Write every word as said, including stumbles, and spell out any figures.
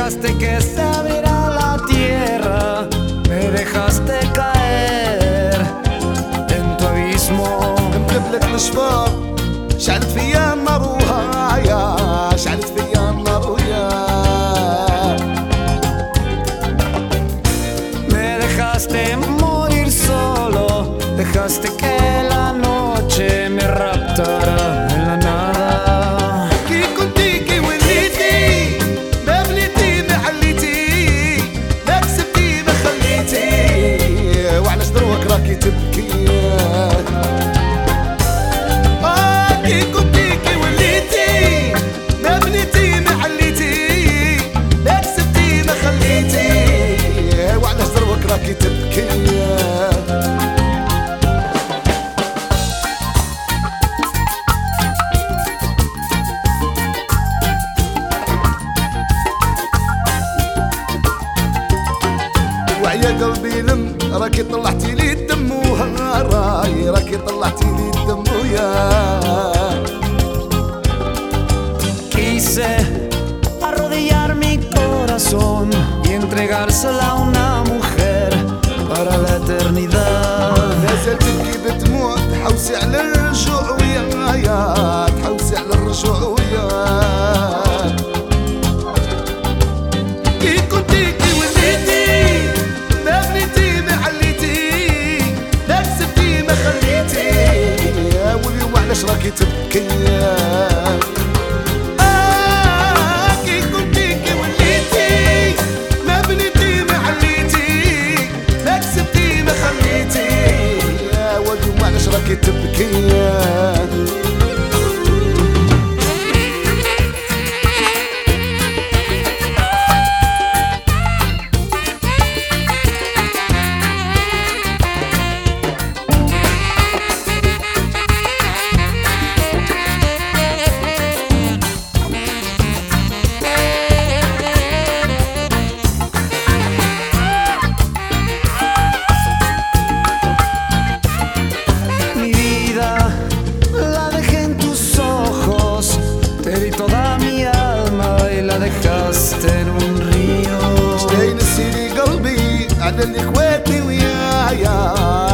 dejaste que se abriera la tierra, me dejaste caer en tu abismo. ملبلت الشفار شعلت فيا النار وهايا، شعلت فيا النار ويا. Me dejaste morir solo, dejaste que la noche me raptara en la nada. كي كنتي كي وليتي ما بليتي ما عليتي، ما كسبتي ما خليتي، وعلاش دروك راكي تبكي. راكي تبكي وعيا قلبي لم راكي طلعتي لي الدم وهاراي، راكي طلعتي لي الدم ويا. Quise arrodillar mi corazón y entregársela a una mujer para la eternidad. لازال تبكي بدموع تحوسي على الرجوع ويايا، تحوسي على الرجوع ويا. كي كنتي كي وليتي ما بنيتي ما عليتي، لا كسبتي ما خليتي، واليوم علاش راكي تبكي. راكي تبكي dejaste en un río. شتي نسيني قلبي على الاخواتي ويايا.